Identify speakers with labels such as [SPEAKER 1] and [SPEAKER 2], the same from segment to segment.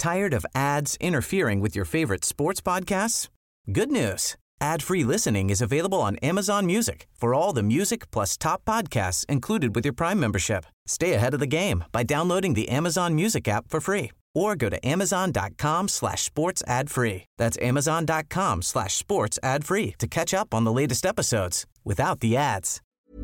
[SPEAKER 1] Tired of ads interfering with your favorite sports podcasts? Good news. Ad-free listening is available on Amazon Music for all the music plus top podcasts included with your Prime membership. Stay ahead of the game by downloading the Amazon Music app for free or go to amazon.com/sports ad free. That's amazon.com/sports ad free to catch up on the latest episodes without the ads.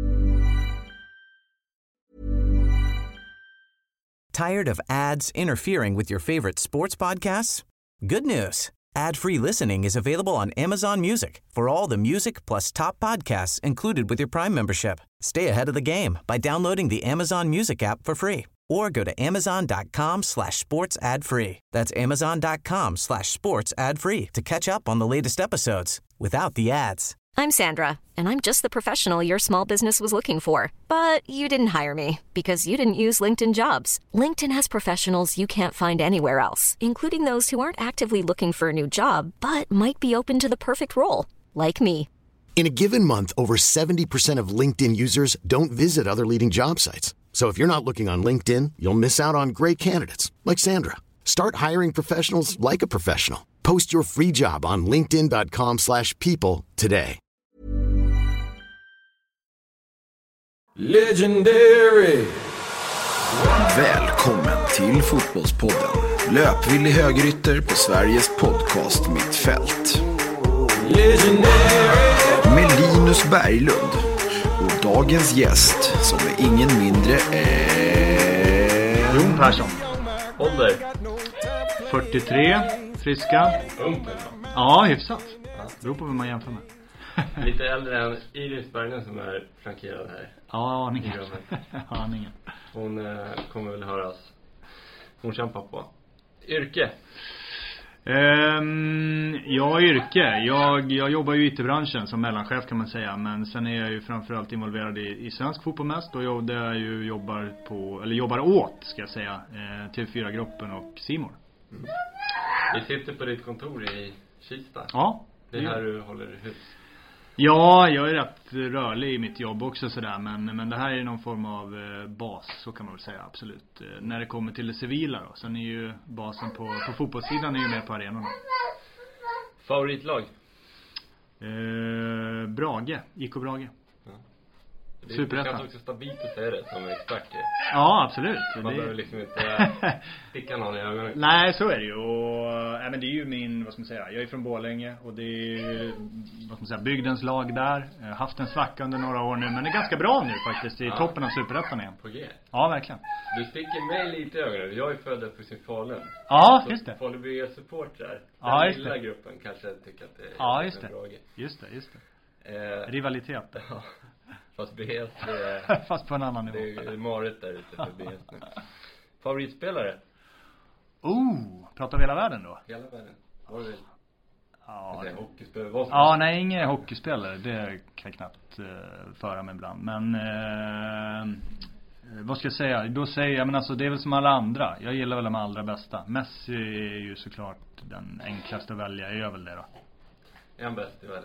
[SPEAKER 1] Tired of ads interfering with your favorite sports podcasts? Good news. Ad-free listening is available on Amazon Music for all the music plus top podcasts included with your Prime membership. Stay ahead of the game by downloading the Amazon Music app for free or go to amazon.com/sports ad free. That's amazon.com/sports ad free to catch up on the latest episodes without the ads.
[SPEAKER 2] I'm Sandra, and I'm just the professional your small business was looking for. But you didn't hire me because you didn't use LinkedIn Jobs. LinkedIn has professionals you can't find anywhere else, including those who aren't actively looking for a new job, but might be open to the perfect role, like me.
[SPEAKER 3] In a given month, over 70% of LinkedIn users don't visit other leading job sites. So if you're not looking on LinkedIn, you'll miss out on great candidates, like Sandra. Start hiring professionals like a professional. Post your free job on linkedin.com/people today.
[SPEAKER 4] Legendary! Välkommen till Fotbollspodden. Löpvillig högerytter på Sveriges podcast Mittfält. Legendary! Med Linus Berglund. Och dagens gäst som är ingen mindre än...
[SPEAKER 5] Jon Persson. Ålder? 43, friska.
[SPEAKER 6] Ung.
[SPEAKER 5] Ja, hyfsat. Beror på vem man jämför med.
[SPEAKER 6] Lite äldre än Iris Berglund som är flankerad här.
[SPEAKER 5] Ja, aningen.
[SPEAKER 6] Hon kommer väl höras. Hon kämpar på. Yrke?
[SPEAKER 5] Yrke. Jag jobbar ju i IT-branschen som mellanchef kan man säga. Men sen är jag ju framförallt involverad i svensk fotboll mest. Och där jag ju jobbar åt, ska jag säga, TV4-gruppen och C More.
[SPEAKER 6] Mm. Vi sitter på ditt kontor i Kista.
[SPEAKER 5] Ja.
[SPEAKER 6] Det är här du håller hus.
[SPEAKER 5] Ja, jag är rätt rörlig i mitt jobb också sådär, men det här är någon form av bas, så kan man väl säga, absolut. När det kommer till det civila då, sen är ju basen på fotbollssidan är ju med på arenorna.
[SPEAKER 6] Favoritlag?
[SPEAKER 5] Brage, IK Brage.
[SPEAKER 6] Det känns också stabilt att säga det som expert.
[SPEAKER 5] Ja, absolut.
[SPEAKER 6] Man behöver liksom inte sticka någon i ögonen.
[SPEAKER 5] Nej, så är det ju. Men det är ju min, vad ska man säga, jag är från Borlänge och det är, vad ska man säga, bygdens lag där. Jag har haft en svacka under några år nu, men det är ganska bra nu faktiskt, i toppen av Superettan igen.
[SPEAKER 6] På G.
[SPEAKER 5] Ja, verkligen.
[SPEAKER 6] Du sticker mig lite i ögonen. Jag är född på sin Falun.
[SPEAKER 5] Ja, just det.
[SPEAKER 6] Faluby supportrar.
[SPEAKER 5] Ja,
[SPEAKER 6] just det. Den lilla gruppen kanske tycker att det är...
[SPEAKER 5] Ja, just det. Just det. Rivalitet.
[SPEAKER 6] Ja. Fast BS
[SPEAKER 5] fast på en annan nivå.
[SPEAKER 6] Det är marigt där ute för BS nu. Favoritspelare?
[SPEAKER 5] Pratar vi hela världen då?
[SPEAKER 6] Hela världen. Vad vill?
[SPEAKER 5] Ja,
[SPEAKER 6] hockeyspelare.
[SPEAKER 5] Ja, nej, ingen hockeyspelare. Det kan jag knappt föra mig ibland. Men vad ska jag säga? Då säger jag, men alltså det är väl som alla andra. Jag gillar väl de allra bästa. Messi är ju såklart den enklaste att välja. Jag gör väl det då.
[SPEAKER 6] Är han bäst i världen?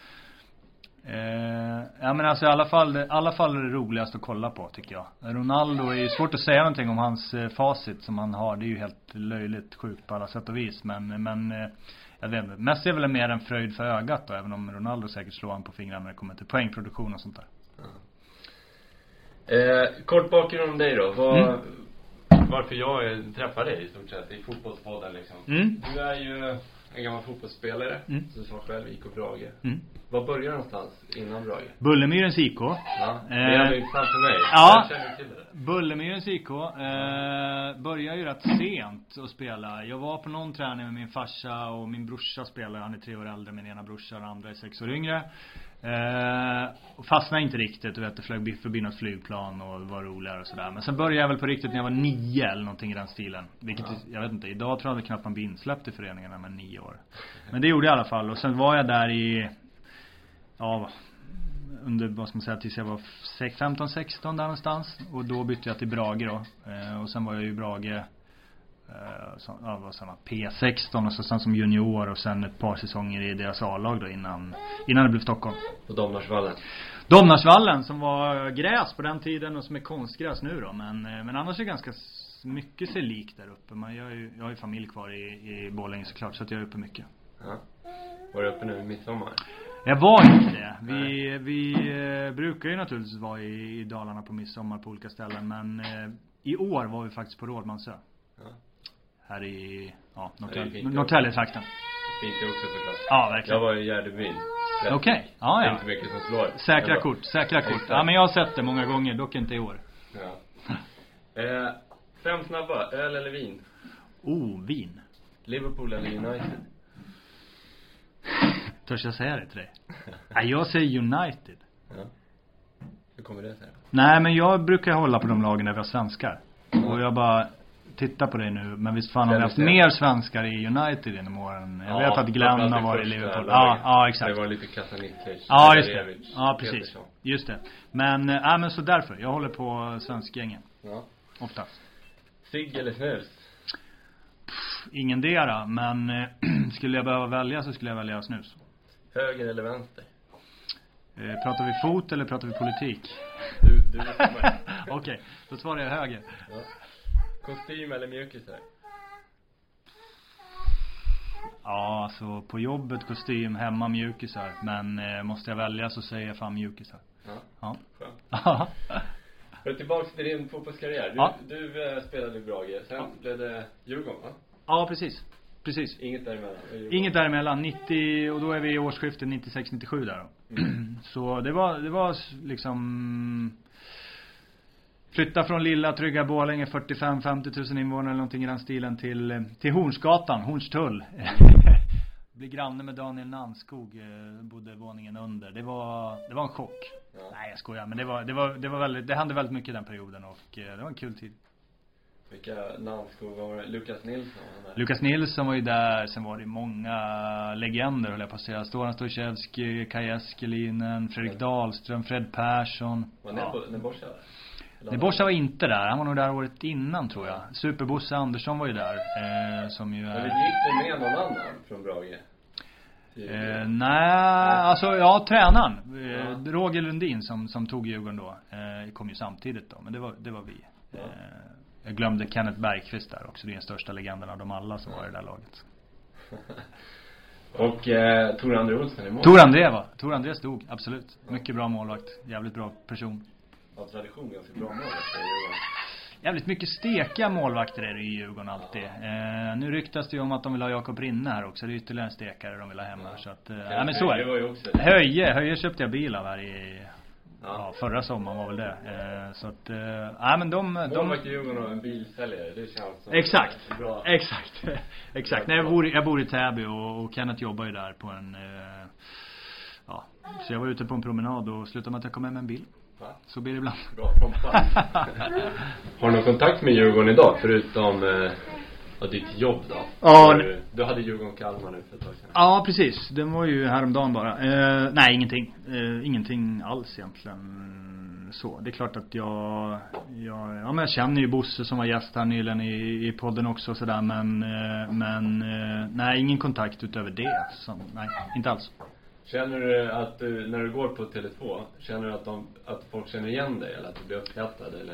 [SPEAKER 5] Ja, men alltså i alla fall är det roligast att kolla på, tycker jag. Ronaldo är ju svårt att säga någonting om hans facit som han har. Det är ju helt löjligt sjukt på alla sätt och vis. Men jag vet inte. Messi är väl mer en fröjd för ögat då, även om Ronaldo säkert slår han på fingrarna när det kommer till poängproduktion och sånt där.
[SPEAKER 6] Kort bakgrund om dig då. Varför jag träffar dig i stort sett i fotbollspodden liksom. Du är ju en gammal fotbollsspelare, som du sa själv, IK Brage. Var börjar någonstans innan Brage?
[SPEAKER 5] Bullemyrens IK.
[SPEAKER 6] Ja, det är intressant för mig.
[SPEAKER 5] Ja,
[SPEAKER 6] jag känner till det.
[SPEAKER 5] Bullemyrens IK började ju rätt sent att spela. Jag var på någon träning med min farsa och min brorsa spelade. Han är 3 år äldre, min ena brorsa och andra är 6 år yngre. Och fastnade inte riktigt, du vet, det flög förbi något flygplan och var roligare och sådär. Men sen började jag väl på riktigt när jag var 9 eller någonting i den stilen. Vilket, jag vet inte, idag tror jag knappt man blir insläppt i föreningarna med 9 år. Men det gjorde jag i alla fall. Och sen var jag där i, under, vad ska man säga, tills jag var 15-16 där någonstans. Och då bytte jag till Brage då. Och sen var jag ju i Brage P16 och så sen som junior och sen ett par säsonger i deras A-lag då innan det blev Stockholm.
[SPEAKER 6] På
[SPEAKER 5] Domnarsvallen som var gräs på den tiden och som är konstgräs nu då, men annars är det ganska mycket sig lik där uppe. Men jag har ju familj kvar i Borlänge såklart, så att jag är uppe mycket.
[SPEAKER 6] Ja. Var du uppe nu i midsommar?
[SPEAKER 5] Jag var inte det. Vi brukar ju naturligtvis vara i Dalarna på midsommar på olika ställen. Men i år var vi faktiskt på Rådmansö.
[SPEAKER 6] Ja.
[SPEAKER 5] Här i Norrtälje-trakten.
[SPEAKER 6] Fint det också såklart.
[SPEAKER 5] Ja, verkligen.
[SPEAKER 6] Jag var i Gärdebyn.
[SPEAKER 5] Okej. Ja.
[SPEAKER 6] Det är inte mycket som slår.
[SPEAKER 5] Säkra kort. Ja, men jag har sett det många gånger, dock inte i år.
[SPEAKER 6] Ja. 5 snabba, öl eller vin?
[SPEAKER 5] Vin.
[SPEAKER 6] Liverpool eller United?
[SPEAKER 5] Törs jag säga det till dig? Nej, jag säger United.
[SPEAKER 6] Ja. Hur kommer det sig?
[SPEAKER 5] Nej, men jag brukar hålla på de lagen där vi har svenskar. Och jag bara tittar på det nu. Men visst fan har vi haft mer svenskar i United genom åren. Jag vet att Glenn har varit i Liverpool. Ja, exakt.
[SPEAKER 6] Det var lite Kasanitlich.
[SPEAKER 5] Ja, just det. Ja, precis. Just det. Men så därför. Jag håller på svenskgängen.
[SPEAKER 6] Ja.
[SPEAKER 5] Oftast.
[SPEAKER 6] Cigg eller snus?
[SPEAKER 5] Ingendera, men skulle jag behöva välja så skulle jag välja snus.
[SPEAKER 6] Höger eller vänster?
[SPEAKER 5] Pratar vi fot eller pratar vi politik?
[SPEAKER 6] Du
[SPEAKER 5] Okej, då svarar jag höger.
[SPEAKER 6] Ja. Kostym eller mjukisar?
[SPEAKER 5] Ja, alltså på jobbet kostym, hemma mjukisar. Men måste jag välja så säger jag fan mjukisar.
[SPEAKER 6] Ja.
[SPEAKER 5] Ja.
[SPEAKER 6] För tillbaka till din fotbollskarriär. Du spelade i Brage. Sen blev det Djurgården, va?
[SPEAKER 5] Ja, precis.
[SPEAKER 6] Inget däremellan.
[SPEAKER 5] Inget däremellan. 90, och då är vi i årsskiftet 96-97 där då. Så det var liksom flytta från lilla trygga Borlänge 45-50 000 invånare eller någonting i den stilen till Hornsgatan, Hornstull. Bli granne med Daniel Nanskog, bodde våningen under. Det var en chock. Ja. Nej, jag skojar, men det var väldigt, det hände väldigt mycket den perioden och det var en kul tid.
[SPEAKER 6] Vilka Nanskog var det?
[SPEAKER 5] Lukas Nilsson var ju där. Sen var det många legender, höll jag på att säga. Storan Stojevski, Kaj Eskelinen, Fredrik Dahlström, Fred Persson.
[SPEAKER 6] Var Neborsa där?
[SPEAKER 5] Neborsa var inte där. Han var nog där året innan, tror jag. Superbosse Andersson var ju där. Som ju
[SPEAKER 6] men gick det med någon annan från Brage?
[SPEAKER 5] Nej, alltså tränaren Roger Lundin som tog Djurgården då kom ju samtidigt då, men det var vi. Jag glömde Kenneth Bergqvist där också. Det är den största legenden av dem alla som var i det där laget.
[SPEAKER 6] Och Tor André Olsen i mål?
[SPEAKER 5] Tor André stod, absolut. Mycket bra målvakt, jävligt bra person.
[SPEAKER 6] Av tradition ganska bra målvakt i Djurgården.
[SPEAKER 5] Jävligt mycket stekiga målvakter är det i Djurgården alltid. Nu ryktas det ju om att de vill ha Jakob Rinne här också. Det är ytterligare en stekare de vill ha hemma. Så att, men så är det. Höje köpte jag bil av här i förra sommaren var väl det. Så att, men de
[SPEAKER 6] målvakt i Djurgården och en bilsäljare, det känns som
[SPEAKER 5] exakt,
[SPEAKER 6] bra.
[SPEAKER 5] Exakt. Nej, jag bor i Täby och Kenneth jobbar ju där på en så jag var ute på en promenad och slutade med att jag kom hem med en bil.
[SPEAKER 6] Va?
[SPEAKER 5] Så blir det ibland.
[SPEAKER 6] Bra kompas. Har du någon kontakt med Djurgården idag förutom ditt jobb då?
[SPEAKER 5] Ja,
[SPEAKER 6] du hade Djurgården Kalmar nu för ett tag sedan.
[SPEAKER 5] Ja, precis. Den var ju häromdagen bara. Nej, ingenting. Ingenting alls egentligen. Så, det är klart att jag känner ju Bosse som var gäst här nyligen i podden också och sådär, men nej, ingen kontakt utöver det. Så, nej, inte alls.
[SPEAKER 6] Känner du att när du går på Tele2, känner du att folk känner igen dig eller att du blir uppskattad eller?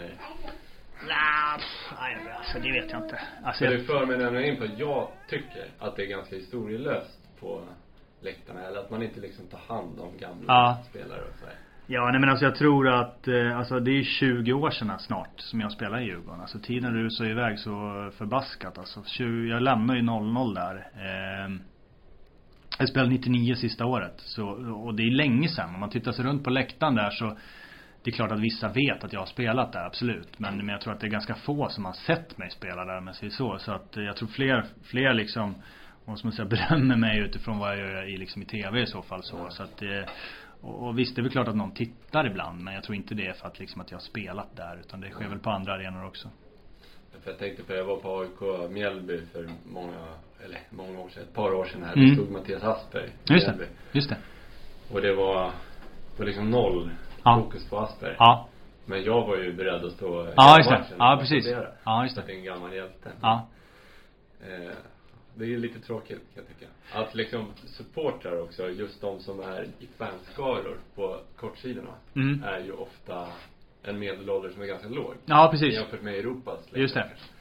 [SPEAKER 5] Nej, alltså det vet jag inte. Alltså,
[SPEAKER 6] det för mig nämligen in på att jag tycker att det är ganska historielöst på läktarna, eller att man inte liksom tar hand om gamla spelare och så här.
[SPEAKER 5] Ja, nej, men alltså jag tror att alltså det är 20 år sedan snart som jag spelar i Djurgården. Alltså tiden rusar iväg så förbaskat. Alltså jag lämnar ju 0-0 där. Jag spelade 99 sista året. Så, och det är länge sedan. Om man tittar sig runt på läktaren där så det är klart att vissa vet att jag har spelat där, absolut. Men jag tror att det är ganska få som har sett mig spela där, men så att jag tror fler liksom, måste man säga, berömmer mig utifrån vad jag gör i tv i så fall så att och visst, det är väl klart att någon tittar ibland, men jag tror inte det är för att liksom att jag har spelat där, utan det sker väl på andra arenor också.
[SPEAKER 6] För jag tänkte på, jag var på AIK Mjällby för många år sedan, ett par år sedan här, det stod Mattias Asperg. Just det. Och det var liksom noll fokus på Asperg. Ja. Men jag var ju beredd att stå
[SPEAKER 5] just det. Ja, precis. Just det.
[SPEAKER 6] Det är en gammal hjälte.
[SPEAKER 5] Ja.
[SPEAKER 6] Det är lite tråkigt, kan jag tycka. Att liksom supportrar också, just de som är i fanskaror på kortsidorna, är ju ofta en medelålder som är ganska låg.
[SPEAKER 5] Ja, precis.
[SPEAKER 6] Jämfört med Europas.
[SPEAKER 5] Just det.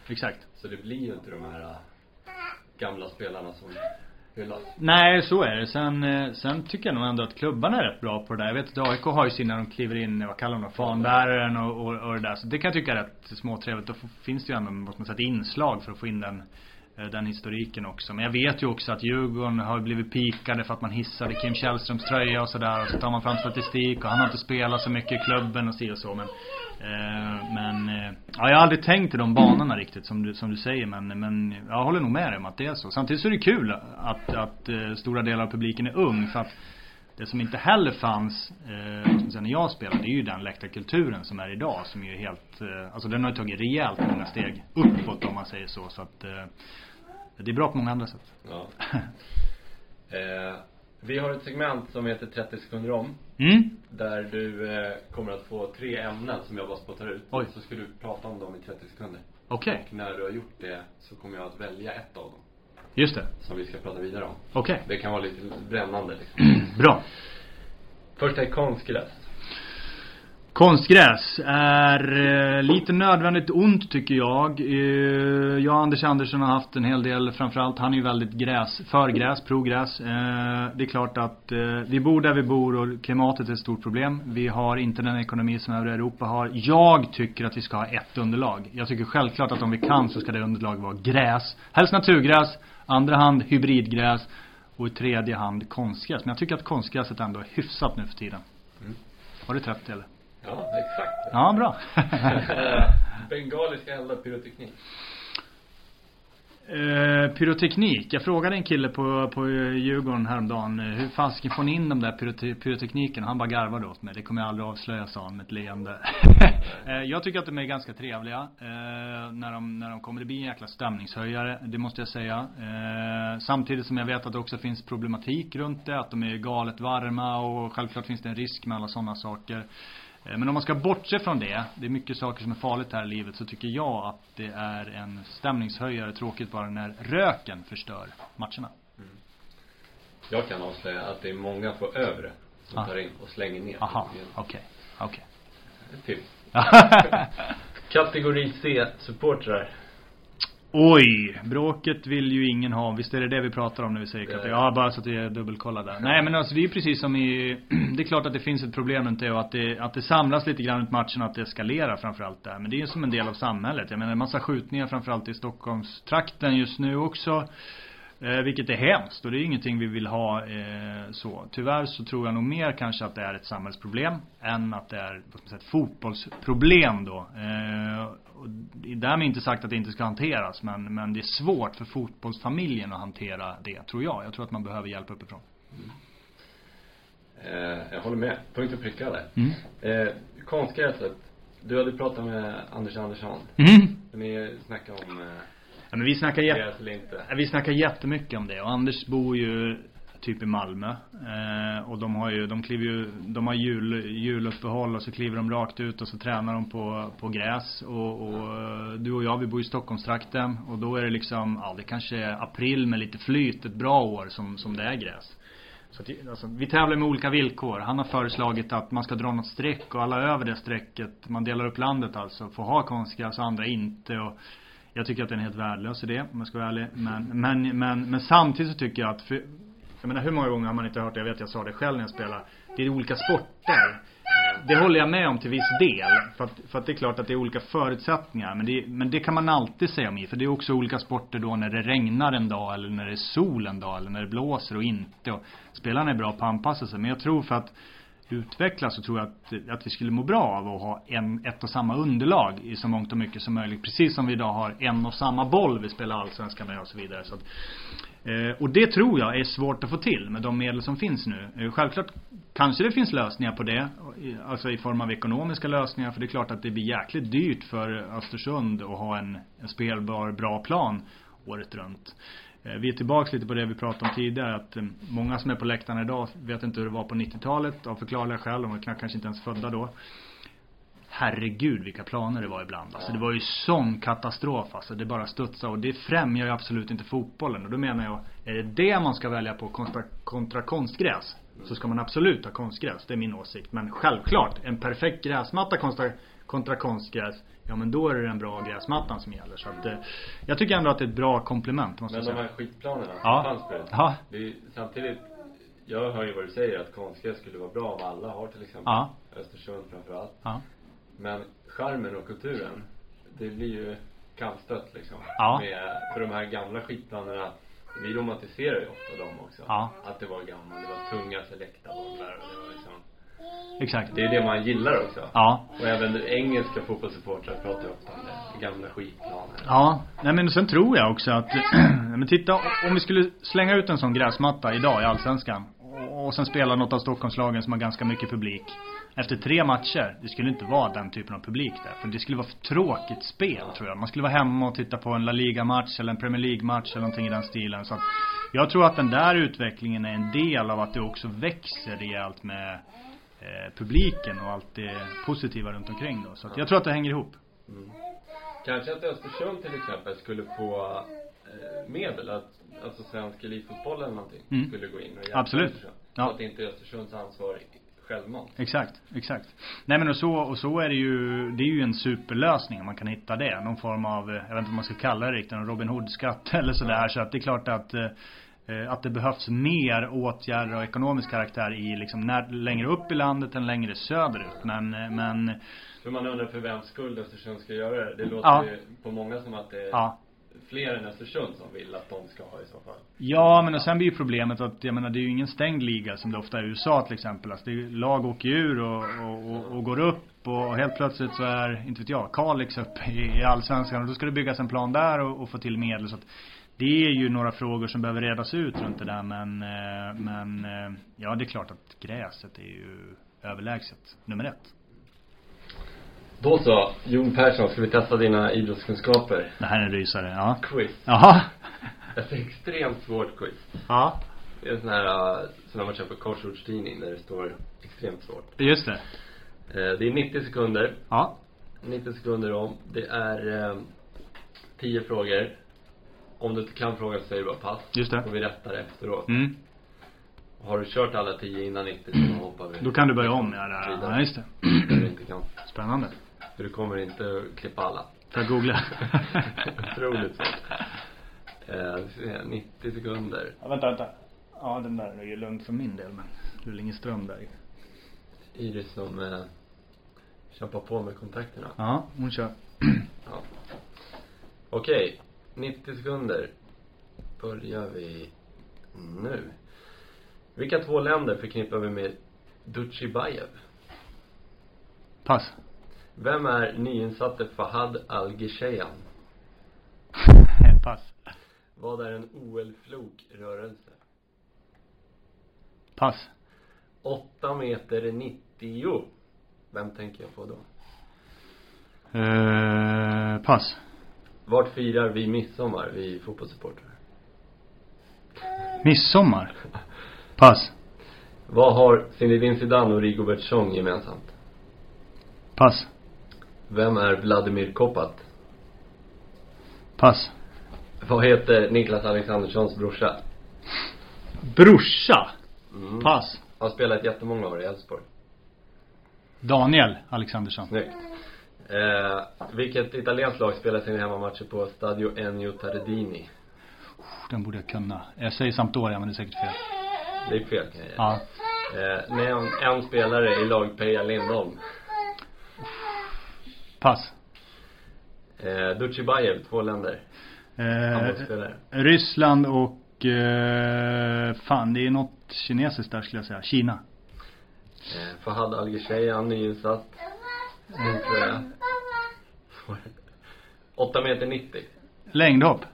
[SPEAKER 5] exakt.
[SPEAKER 6] Så det blir ju inte de här gamla spelarna som hyllas.
[SPEAKER 5] Nej, så är det. Sen tycker jag nog ändå att klubbarna är rätt bra på det där. Jag vet att AIK har ju sin när de kliver in, vad kallar de, fanbäraren och det där. Så det kan jag tycka är rätt småtrevligt. Då finns det ju ändå, måste man säga, ett inslag för att få in den historiken också. Men jag vet ju också att Djurgården har blivit pikade för att man hissade Kim Källströms tröja och sådär. Och så tar man fram statistik och han har inte spelat så mycket i klubben och så. Men ja, jag har aldrig tänkt i de banorna riktigt som du säger. Men jag håller nog med dig om att det är så. Samtidigt så är det kul att stora delar av publiken är ung. För att det som inte heller fanns när jag spelade, det är ju den läktarkulturen som är idag. Som är helt, alltså den har ju tagit rejält många steg uppåt om man säger så. Så att det är bra på många andra sätt.
[SPEAKER 6] Ja. Vi har ett segment som heter 30 sekunder om. Där du kommer att få 3 ämnen som jag bara spottar ut.
[SPEAKER 5] Oj.
[SPEAKER 6] Så ska du prata om dem i 30 sekunder.
[SPEAKER 5] Okej.
[SPEAKER 6] Och när du har gjort det så kommer jag att välja ett av dem.
[SPEAKER 5] Just det.
[SPEAKER 6] Som vi ska prata vidare om.
[SPEAKER 5] Okej.
[SPEAKER 6] Det kan vara lite brännande liksom.
[SPEAKER 5] Bra.
[SPEAKER 6] Första är konstgräs.
[SPEAKER 5] Konstgräs är lite nödvändigt ont tycker jag. Jag och Anders Andersson har haft en hel del, framförallt han är ju väldigt progräs. Det är klart att vi bor där vi bor och klimatet är ett stort problem. Vi har inte den ekonomi som övriga Europa har. Jag tycker att vi ska ha ett underlag. Jag tycker självklart att om vi kan så ska det underlag vara gräs. Helst naturgräs, andra hand hybridgräs och i tredje hand konstgräs. Men jag tycker att konstgräset ändå är hyfsat nu för tiden. Har du trätt eller?
[SPEAKER 6] Ja, exakt.
[SPEAKER 5] Ja, bra.
[SPEAKER 6] Bengaliska eldar pyroteknik.
[SPEAKER 5] Pyroteknik. Jag frågade en kille på Djurgården häromdagen. Hur fasken får ni in de där pyrotekniken? Han bara garvade åt mig. Det kommer jag aldrig avslöja, sa han med ett leende. Jag tycker att de är ganska trevliga när de kommer. Det blir en jäkla stämningshöjare, det måste jag säga. Samtidigt som jag vet att det också finns problematik runt det. Att de är galet varma och självklart finns det en risk med alla sådana saker. Men om man ska bortse från det är mycket saker som är farligt här i livet, så tycker jag att det är en stämningshöjare. Tråkigt bara när röken förstör matcherna.
[SPEAKER 6] Jag kan avslöja att det är många på övre som tar in och slänger ner.
[SPEAKER 5] Aha, okej.
[SPEAKER 6] Tips. Kategori C, supportrar.
[SPEAKER 5] Oj, bråket vill ju ingen ha. Visst är det vi pratar om när vi säger kategori. Ja, bara så att jag dubbelkollar där. Nej, men alltså det är ju precis som i... Det är klart att det finns ett problem inte, och att det samlas lite grann runt matchen, att det eskalerar framförallt där. Men det är ju som en del av samhället. Jag menar, en massa skjutningar framförallt i Stockholmstrakten just nu också. Vilket är hemskt, och det är ingenting vi vill ha så. Tyvärr så tror jag nog mer kanske att det är ett samhällsproblem än att det är ett fotbollsproblem då. Och därmed inte sagt att det inte ska hanteras, men det är svårt för fotbollsfamiljen att hantera det, tror jag. Jag tror att man behöver hjälp uppifrån.
[SPEAKER 6] Jag håller med, punkt och pricka där. Konstgräset. Du hade pratat med Anders Andersson. Ni snackade om...
[SPEAKER 5] Ja, men vi snackar jättemycket om det. Och Anders bor ju typ i Malmö. Och de har juluppehåll, och så kliver de rakt ut och så tränar de på gräs. Och du och jag, vi bor i Stockholmstrakten. Och då är det liksom, ja, det kanske är april med lite flyt, ett bra år som det är gräs. Så att, alltså, vi tävlar med olika villkor. Han har föreslagit att man ska dra något streck, och alla över det strecket, man delar upp landet alltså, får ha konstgräs och andra inte. Och jag tycker att den är helt värdelös i det, om jag ska vara ärlig. Men samtidigt så tycker jag att... Jag menar, hur många gånger har man inte hört det? Jag vet, jag sa det själv när jag spelar. Det är olika sporter. Det håller jag med om till viss del. För att det är klart att det är olika förutsättningar. Men det kan man alltid säga om i. För det är också olika sporter då när det regnar en dag, eller när det är sol en dag, eller när det blåser och inte. Och spelarna är bra på att anpassa sig. Men jag tror för att utvecklas, så tror jag att vi skulle må bra av att ha ett och samma underlag i så mångt och mycket som möjligt. Precis som vi idag har en och samma boll vi spelar allsvenskan med och så vidare. Så att, och det tror jag är svårt att få till med de medel som finns nu. Självklart kanske det finns lösningar på det, alltså i form av ekonomiska lösningar. För det är klart att det blir jäkligt dyrt för Östersund att ha en spelbar, bra plan året runt. Vi är tillbaka lite på det vi pratade om tidigare, att många som är på läktarna idag vet inte hur det var på 90-talet av förklarliga skäl. De var kanske inte ens födda då. Herregud vilka planer det var ibland. Alltså det var ju sån katastrof, alltså det bara studsade, och det främjar ju absolut inte fotbollen. Och då menar jag, är det man ska välja på kontra konstgräs, så ska man absolut ha konstgräs, det är min åsikt. Men självklart, en perfekt gräsmatta kontra konstgräs, ja men då är det den bra gräsmattan som gäller. Så att, jag tycker ändå att det är ett bra komplement, måste jag säga.
[SPEAKER 6] Men de här skitplanerna,
[SPEAKER 5] ja. Ja.
[SPEAKER 6] Det är samtidigt, jag hör ju vad du säger, att konstgräs skulle vara bra om alla har till exempel.
[SPEAKER 5] Ja.
[SPEAKER 6] Östersund framförallt.
[SPEAKER 5] Ja.
[SPEAKER 6] Men charmen och kulturen, det blir ju kantstött liksom.
[SPEAKER 5] Ja.
[SPEAKER 6] För de här gamla skitplanerna, vi romantiserar ju ofta dem också.
[SPEAKER 5] Ja.
[SPEAKER 6] Att det var gamla, det var tunga selektabollar och det var liksom...
[SPEAKER 5] Exakt.
[SPEAKER 6] Det är det man gillar också.
[SPEAKER 5] Ja.
[SPEAKER 6] Och även engelska fotbollssupportrar pratar ofta om det. Gamla skitplaner.
[SPEAKER 5] Ja, nej men sen tror jag också att men titta, om vi skulle slänga ut en sån gräsmatta idag i Allsvenskan och sen spela något av Stockholmslagen som har ganska mycket publik. Efter 3 matcher, det skulle inte vara den typen av publik där. För det skulle vara för tråkigt spel, tror jag. Man skulle vara hemma och titta på en La Liga-match eller en Premier League-match eller någonting i den stilen. Så att jag tror att den där utvecklingen är en del av att det också växer rejält med publiken och allt det positiva runt omkring då. Så att jag tror att det hänger ihop.
[SPEAKER 6] Kanske att Östersund till exempel skulle få medel att, alltså svensk elitfotboll eller någonting skulle gå in och hjälpa.
[SPEAKER 5] Absolut.
[SPEAKER 6] Så att det inte är Östersunds ansvar självmant.
[SPEAKER 5] Exakt. Nej men och så är det är ju en superlösning om man kan hitta det. Någon form av, jag vet inte vad man ska kalla det riktigt, en Robin Hood-skatt eller sådär. Så att det är klart att det behövs mer åtgärder och ekonomisk karaktär i liksom längre upp i landet än längre söderut. Men
[SPEAKER 6] för man undrar för vems skull Östersund ska göra det. Det låter ju på många som att det är fler än Östersund som vill att de ska ha i så fall. Ja,
[SPEAKER 5] men och sen blir ju problemet att jag menar, det är ju ingen stängd liga som det ofta är i USA till exempel. Alltså, lag åker ur och går upp och helt plötsligt så är, inte vet jag, Kalix upp i Allsvenskan och då ska det byggas en plan där och få till medel. Så att det är ju några frågor som behöver redas ut runt det där, men ja, det är klart att gräset är ju överlägset nummer 1.
[SPEAKER 6] Då så, Jon Persson, ska vi testa dina idrottskunskaper?
[SPEAKER 5] Det här är en rysare, ja.
[SPEAKER 6] Quiz.
[SPEAKER 5] Jaha.
[SPEAKER 6] Ett extremt svårt quiz.
[SPEAKER 5] Ja.
[SPEAKER 6] Det är en sån här som när man köper korsordstidning där det står extremt svårt.
[SPEAKER 5] Just det.
[SPEAKER 6] Det är 90 sekunder.
[SPEAKER 5] Ja.
[SPEAKER 6] 90 sekunder om. Det är 10 frågor. Om du inte kan fråga så säger du bara pass.
[SPEAKER 5] Just det.
[SPEAKER 6] Och vi rättar efteråt.
[SPEAKER 5] Mm.
[SPEAKER 6] Har du kört alla 10 innan 90 så hoppar vi.
[SPEAKER 5] Då kan du börja om, ja just det.
[SPEAKER 6] Du inte kan.
[SPEAKER 5] Spännande.
[SPEAKER 6] För du kommer inte att klippa alla.
[SPEAKER 5] Jag googla.
[SPEAKER 6] Otroligt svårt. 90 sekunder.
[SPEAKER 5] Ja, vänta. Ja, den där är ju lugnt för min del, men det är ingen ström där.
[SPEAKER 6] Iris som kämpar på med kontakterna.
[SPEAKER 5] Ja, hon kör.
[SPEAKER 6] Ja. Okej, 90 sekunder. Börjar vi nu. Vilka 2 länder förknippar vi med Dutjibayev?
[SPEAKER 5] Pass.
[SPEAKER 6] Vem är nyinsatte Fahad Al-Gheshayan?
[SPEAKER 5] Pass.
[SPEAKER 6] Vad är en OL-flokrörelse?
[SPEAKER 5] Pass.
[SPEAKER 6] 8 meter 90. Vem tänker jag på då?
[SPEAKER 5] Pass.
[SPEAKER 6] Vart firar vi midsommar, vi fotbollssupportrar?
[SPEAKER 5] Midsommar? Pass.
[SPEAKER 6] Vad har Zinedine Zidane och Rigobert Song gemensamt?
[SPEAKER 5] Pass.
[SPEAKER 6] Vem är Vladimir Kopat?
[SPEAKER 5] Pass.
[SPEAKER 6] Vad heter Niklas Alexanderssons brorsa?
[SPEAKER 5] Brorsa? Pass.
[SPEAKER 6] Har spelat jättemånga år i Elfsborg.
[SPEAKER 5] Daniel Alexandersson.
[SPEAKER 6] Snyggt. Vilket italienskt lag spelar sina hemmamatcher på Stadio Ennio Tardini?
[SPEAKER 5] Den borde jag kunna. Jag säger Sampdoria, men det är säkert fel.
[SPEAKER 6] Det är fel, kan jag
[SPEAKER 5] Ja.
[SPEAKER 6] Nämn en spelare i lag Peja Lindholm.
[SPEAKER 5] Pass.
[SPEAKER 6] Dutjibayev, 2 länder.
[SPEAKER 5] Ryssland och fan, det är något kinesiskt där skulle jag säga. Kina.
[SPEAKER 6] Fahad Al-Gheshayan, nyinsatt. 8 meter 90.
[SPEAKER 5] Längdhopp.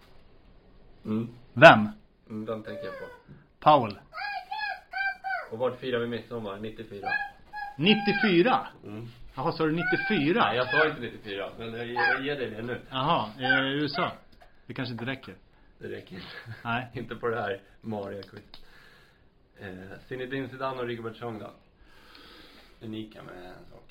[SPEAKER 5] Vem?
[SPEAKER 6] Den tänker jag på.
[SPEAKER 5] Powell.
[SPEAKER 6] Och vart firar vi midsommar? 94.
[SPEAKER 5] 94? Jaha, sa du 94?
[SPEAKER 6] Nej, jag sa inte 94, men jag ger dig det nu.
[SPEAKER 5] Jaha, USA. Det kanske inte räcker.
[SPEAKER 6] Det räcker inte.
[SPEAKER 5] Nej.
[SPEAKER 6] Inte på det här Maria-quiz. Zinedine Zidane och Rigobert Song då? Unika med en sak.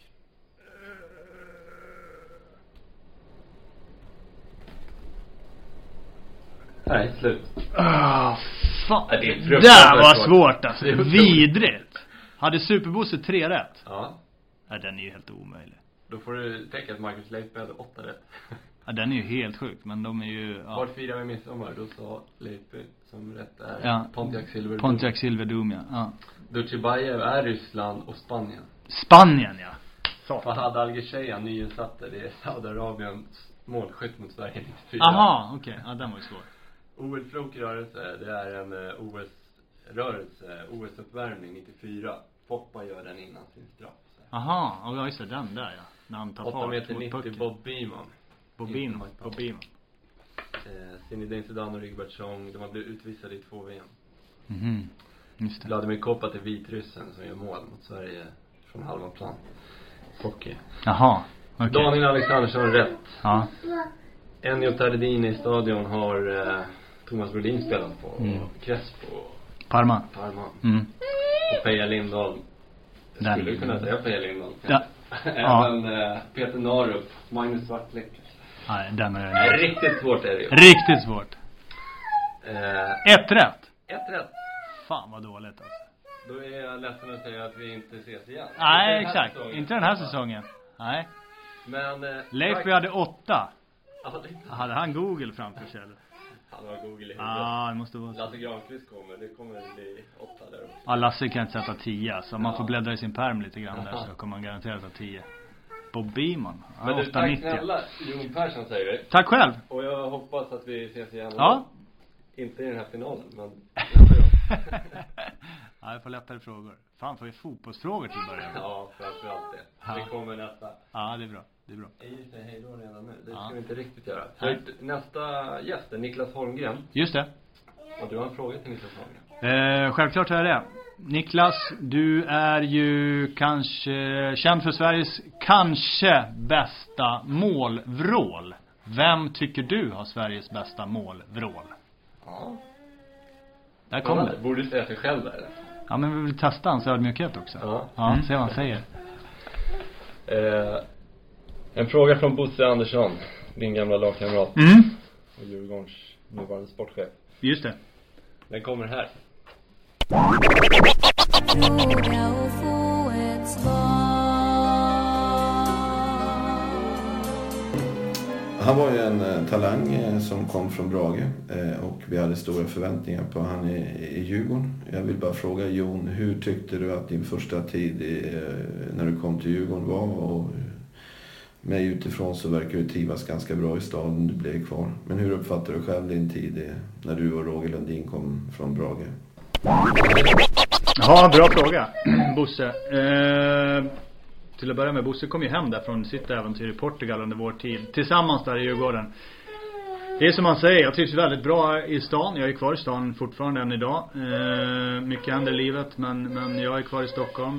[SPEAKER 6] Nej, slut.
[SPEAKER 5] Fan.
[SPEAKER 6] Det
[SPEAKER 5] där var svårt alltså. Vidrigt. Hade Superbosse 3 rätt?
[SPEAKER 6] Ja.
[SPEAKER 5] Ja, den är ju helt omöjlig.
[SPEAKER 6] Då får du tänka att Marcus Leifby hade 8 rätt.
[SPEAKER 5] Ja, den är ju helt sjuk, men de är ju... Ja.
[SPEAKER 6] Var firar vi midsommar? Då sa Leifby som rätt är Pontiac Silverdome.
[SPEAKER 5] Pontiac Silverdome, ja.
[SPEAKER 6] Dutjebajev är Ryssland och Spanien.
[SPEAKER 5] Spanien, ja.
[SPEAKER 6] Fahad Al-Ghecheyan, nyinsatte. Det är Saudiarabiens målskytt mot Sverige 94.
[SPEAKER 5] Aha, okej. Ja, den var ju svår.
[SPEAKER 6] OL-flokrörelse, det är en OS-rörelse, OS-uppvärmning 94. Poppa gör den innan sin straff.
[SPEAKER 5] Aha, ja just det, den där, ja. När han tar
[SPEAKER 6] 8 meter 90, Bob Beamon.
[SPEAKER 5] Bob Beamon.
[SPEAKER 6] Zinedine Zidane och Rigoberto Song, de har blivit utvisade i 2 VM.
[SPEAKER 5] Just det.
[SPEAKER 6] Vladimir Kopa till Vitryssen som gör mål mot Sverige från halva plan. Hockey.
[SPEAKER 5] Jaha, okej.
[SPEAKER 6] Daniel Alexandersson rätt.
[SPEAKER 5] Ja.
[SPEAKER 6] Ennio Tardini i stadion har Thomas Brolin spelat på. Crespo.
[SPEAKER 5] Parma.
[SPEAKER 6] Och Peja Lindahl. Skulle du kunna säga Peja Lindahl?
[SPEAKER 5] Ja.
[SPEAKER 6] Även Peter Narup, Magnus Svartläck.
[SPEAKER 5] Nej, den är
[SPEAKER 6] riktigt svårt är det ju.
[SPEAKER 5] Riktigt svårt. 1 rätt.
[SPEAKER 6] 1 rätt.
[SPEAKER 5] Fan vad dåligt alltså.
[SPEAKER 6] Då är jag ledsen att säga att vi inte ses igen.
[SPEAKER 5] Nej, exakt. Inte den här säsongen. Nej.
[SPEAKER 6] Men
[SPEAKER 5] Leifby hade 8. Hade han Google framför sig eller?
[SPEAKER 6] Han har Google i huvudet.
[SPEAKER 5] Ja, det måste vara så.
[SPEAKER 6] Lasse Granqvist kommer. Det kommer bli 8 där också.
[SPEAKER 5] Ja, Lasse kan inte sätta 10. Så man får bläddra i sin perm lite grann där. Så kommer man garanterat ha 10. Bob Beamon. Ja,
[SPEAKER 6] men du, tack snälla Jon Persson säger vi.
[SPEAKER 5] Tack själv.
[SPEAKER 6] Och jag hoppas att vi ses igen.
[SPEAKER 5] Ja.
[SPEAKER 6] Inte i den här finalen, men
[SPEAKER 5] ja, jag får lättare frågor. Fan, får vi fotbollsfrågor till början?
[SPEAKER 6] Ja, framförallt det.
[SPEAKER 5] Ja.
[SPEAKER 6] Det kommer nästa.
[SPEAKER 5] Ja, det är bra. Det är bra.
[SPEAKER 6] Jag säger hej då redan nu. Det ska vi inte riktigt göra. Så nästa gäst är Niklas Holmgren.
[SPEAKER 5] Just det.
[SPEAKER 6] Och du har en fråga till Niklas Holmgren.
[SPEAKER 5] Självklart är det. Niklas, du är ju kanske känd för Sveriges kanske bästa målvrål. Vem tycker du har Sveriges bästa målvrål?
[SPEAKER 6] Ja.
[SPEAKER 5] Där kommer det.
[SPEAKER 6] Borde du säga sig själv där?
[SPEAKER 5] Ja, men vi vill testa hans ödmjukhet också. Ja, se vad han säger.
[SPEAKER 6] En fråga från Bosse Andersson, din gamla lagkamrat. Och Djurgårdens nuvarande sportchef.
[SPEAKER 5] Just det.
[SPEAKER 6] Den kommer här.
[SPEAKER 7] Han var ju en talang som kom från Brage och vi hade stora förväntningar på han i Djurgården. Jag vill bara fråga Jon, hur tyckte du att din första tid när du kom till Djurgården var? Och mig utifrån så verkar du trivas ganska bra i staden, du blev kvar. Men hur uppfattar du själv din tid när du och Roger Lundin kom från Brage?
[SPEAKER 5] Ja, bra fråga, Bosse. Till att börja med, Bosse kom ju hem där från sitt äventyr i Portugal under vår tid. Tillsammans där i Djurgården. Det är som man säger, jag trivs väldigt bra i stan. Jag är kvar i stan fortfarande än idag. Mycket händer i livet, men jag är kvar i Stockholm.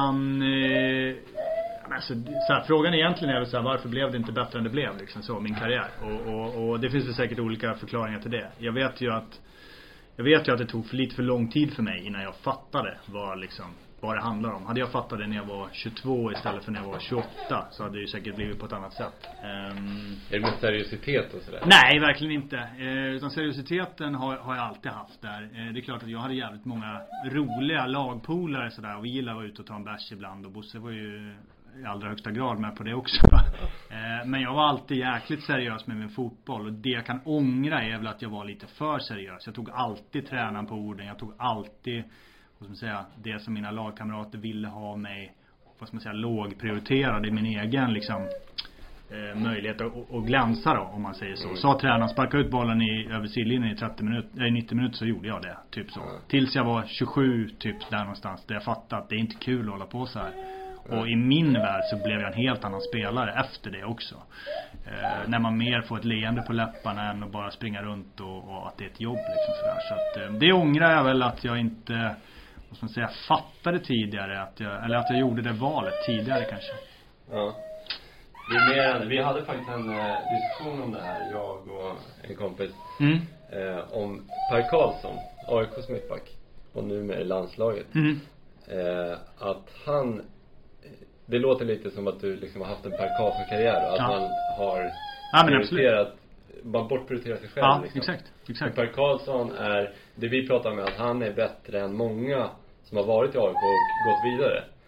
[SPEAKER 5] Frågan egentligen är väl så här, varför blev det inte bättre än det blev liksom, så, min karriär. Och det finns väl säkert olika förklaringar till det. Jag vet ju att det tog lite för lång tid för mig innan jag fattade vad det handlar om. Hade jag fattat det när jag var 22 istället för när jag var 28 så hade det ju säkert blivit på ett annat sätt.
[SPEAKER 6] Är det med seriositet och sådär?
[SPEAKER 5] Nej, verkligen inte. Utan seriositeten har jag alltid haft där. Det är klart att jag hade jävligt många roliga lagpolare sådär, och vi gillade att vara ute och ta en bärs ibland, och Bosse var ju i allra högsta grad med på det också. Men jag var alltid jäkligt seriös med min fotboll, och det jag kan ångra är väl att jag var lite för seriös. Jag tog alltid tränaren på orden. Jag tog alltid det som mina lagkamrater ville ha mig lågprioriterad i min egen möjlighet att glänsa då, om man säger så. Sa tränaren sparka ut bollen över sidlinjen i 90 minuter så gjorde jag det, typ så. Tills jag var 27 typ där någonstans, där jag fattade att det är inte kul att hålla på så här. Och i min värld så blev jag en helt annan spelare efter det också. När man mer får ett leende på läpparna än att bara springa runt och att det är ett jobb sådär. Så att det ångrar jag väl att jag inte fattade tidigare att jag gjorde det valet tidigare kanske.
[SPEAKER 6] Ja. Vi hade faktiskt en diskussion om det här, jag och en kompis, om Per Karlsson, AIK:s mittback och nu med landslaget. Att han, det låter lite som att du har haft en Per Karlsson-karriär och att man har prioriterat, man bortprioriterar sig själv.
[SPEAKER 5] Ja, exakt.
[SPEAKER 6] Per Karlsson är, det vi pratar med, att han är bättre än många som har varit i AIK och gått vidare.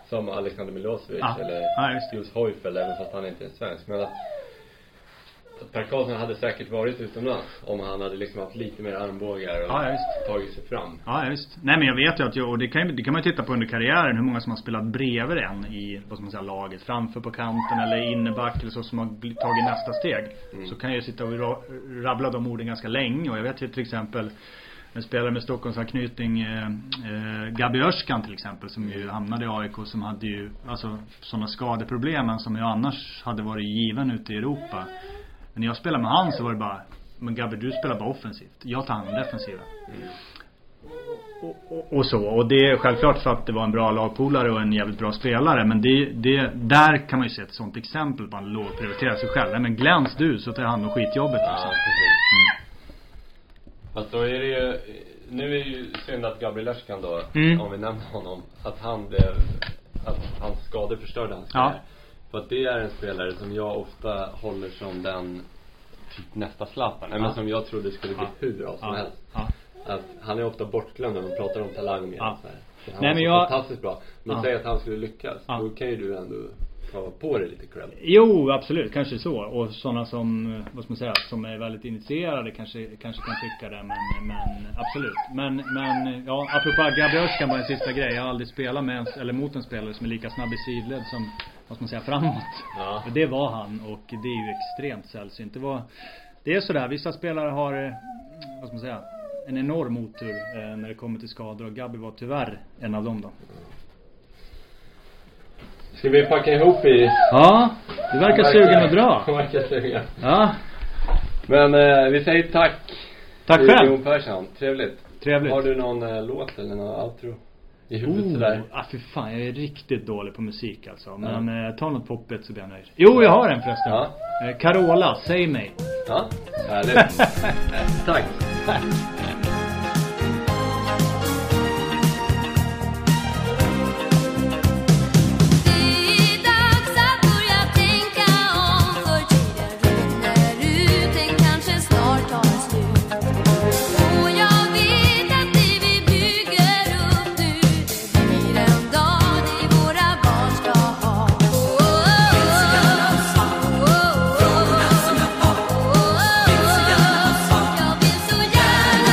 [SPEAKER 6] som Alexander Milosevic eller Jos Heufel, även fast han inte är svensk. Men att Per Karlsson hade säkert varit utomlands om han hade liksom haft lite mer armbågar och tagit sig fram.
[SPEAKER 5] Ja, visst. Nej, men jag vet ju att och det kan man ju titta på under karriären, hur många som har spelat bredvid en i, vad ska man säga, laget, framför på kanten eller inneback eller så, som har tagit nästa steg. Så kan jag ju sitta och rabbla de orden ganska länge. Och jag vet ju till exempel en spelare med Stockholmsanknytning, Gabi Örskan till exempel, som ju hamnade i AIK, som hade ju alltså sådana skadeproblemen som ju annars hade varit given ute i Europa. Men när jag spelade med han så var det bara, men Gabby, du spelar bara offensivt, jag tar hand om defensiva. Och så, och det är självklart för att det var en bra lagpolare och en jävligt bra spelare. Men det där kan man ju se ett sånt exempel på en låg prioritera sig själv. Nej, men gläns du så tar jag hand om skitjobbet.
[SPEAKER 6] Fast då är det ju, nu är det ju synd att Gabriel Örskan då, om vi nämner honom, att hans skador förstörde hans spelare. För att det är en spelare som jag ofta håller som den typ nästa Zlatan. Men som jag trodde skulle bli hur bra som helst. Att han är ofta bortglömd när man pratar om talang med så här. Han är fantastiskt bra. Men säg att han skulle lyckas, då kan ju du ändå ta på dig lite cred.
[SPEAKER 5] Jo, absolut, kanske så. Och sådana som, vad ska man säga, som är väldigt initierade kanske kan tycka det, men absolut. Men ja, apropå Gabriel Örskan var en sista grej. Jag har aldrig spelat med eller mot en spelare som är lika snabb i sidled som, vad ska man säga, framåt. Ja. Det var han, och det är ju extremt sällsynt. Det är sådär, vissa spelare har, vad ska man säga, en enorm otur när det kommer till skador, och Gabi var tyvärr en av dem då.
[SPEAKER 6] Ska vi packa ihop i?
[SPEAKER 5] Ja, du verkar sugen att dra.
[SPEAKER 6] Jag verkar sugen.
[SPEAKER 5] Ja.
[SPEAKER 6] Men vi säger tack.
[SPEAKER 5] Tack själv.
[SPEAKER 6] Jon Persson, trevligt. Har du någon låt eller någon outro i huvudet sådär?
[SPEAKER 5] För fan, jag är riktigt dålig på musik alltså. Men ta något poppet så blir jag nöjd. Jo, jag har en förresten. Ja. Carola, säg mig.
[SPEAKER 6] Ja, härligt. Tack.
[SPEAKER 8] Jag vill så gärna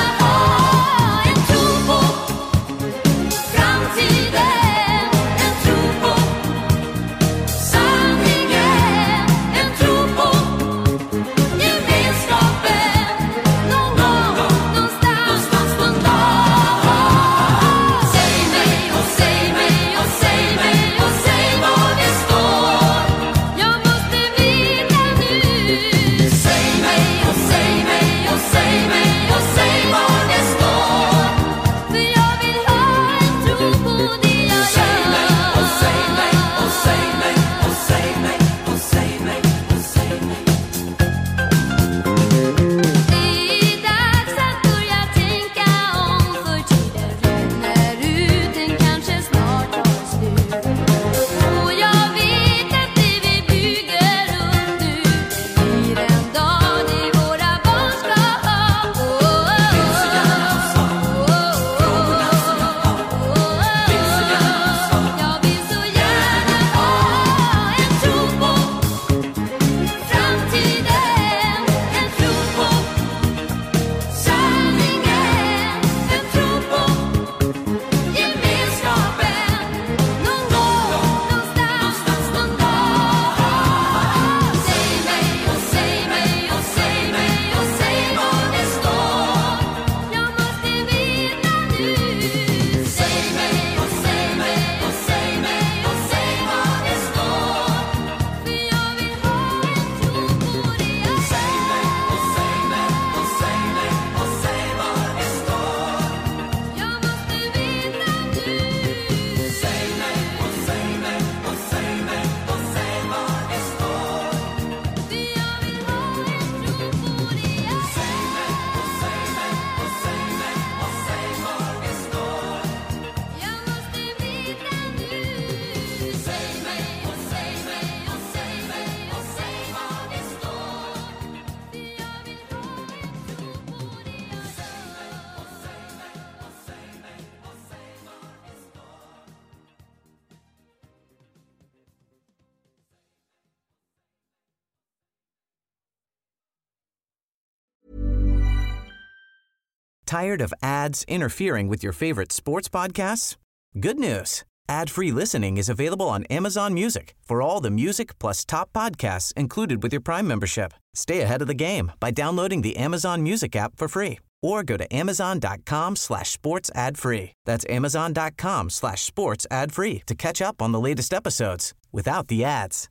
[SPEAKER 1] Tired of ads interfering with your favorite sports podcasts? Good news. Ad-free listening is available on Amazon Music for all the music plus top podcasts included with your Prime membership. Stay ahead of the game by downloading the Amazon Music app for free or go to amazon.com/sports ad free. That's amazon.com/sports ad free to catch up on the latest episodes without the ads.